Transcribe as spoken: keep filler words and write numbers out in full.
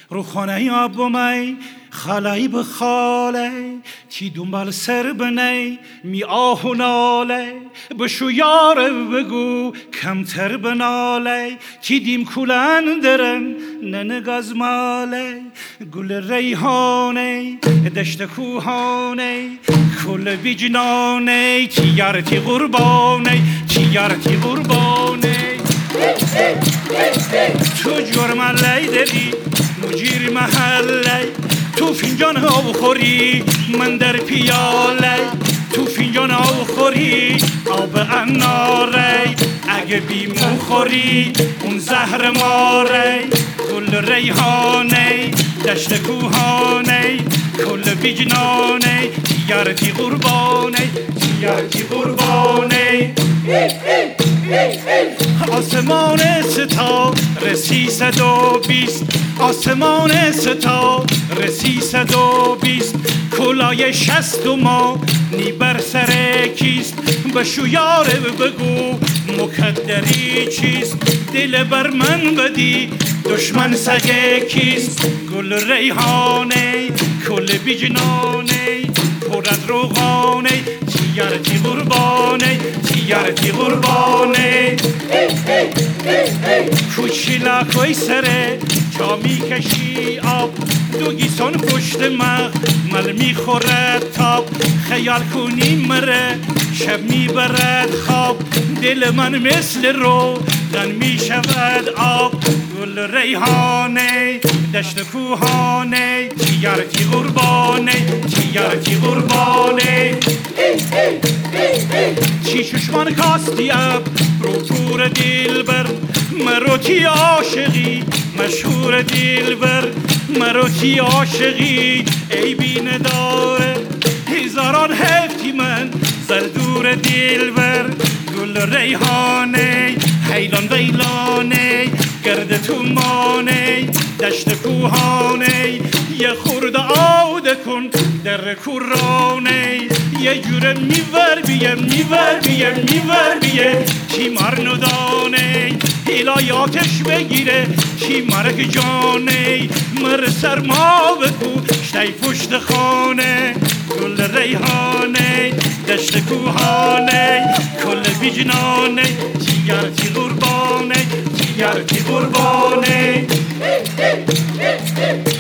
روخانه آبومی خالای بخاله تی دنبال سر بنی می آه و ناله بشو یار بگو کمتر بناله تی دیم کولن درن ننگاز ماله گل ریحانه دشت کوهانه کل بیجنانه تی یارتی قربانه تی یارتی قربانه تو جرم علی دلی مجیر محله تو فنجان آب خوری من در پیاله تو فنجان آب خوری آب اناره اگه بیمو خوری اون زهر ماره گل ریحانه دشت کوهانه کل بیجنانه یارتی قربانه یارتی قربانه آسمان ستا رسی صد و بیست آسمان ستا رسی صد و بیست کلای شست و ما نی بر سر کیست بشو یاره بگو مکدری چیست دل بر من بدی دشمن سگه کیست گل ریحانه کل بیجنانه پر از روغانه یارتی قربانه یارتی قربانه کوچیلا کوی سره جا میکشی آب دو گیسان پشت مغ مل میخورد تاب خیال کنی مره شب میبرد خواب دل من مثل رو غن میشود آب گل ریحانه دشت کوهانه یارتی قربانه یارتی قربانه چی چشمان کاستی اب رو پور دل بر مرو تی عاشقی مشهور دل بر مرو تی عاشقی ای بین داره هزاران هفتی من زردور دل بر گل ریحانه حیلان ویلانه گرد تو مانه دشت کوهانه یه خورده آوده کن در کورانه یه جوره میور بیه میور بیه میور بیه چی مر ندانه هیلای آتش بگیره چی مرک جانه مر سرما بکو شتی پشت خانه گل ریحانه دشت کوهانه کل بیجنانه چی یارتی قربانه چی یارتی قربانه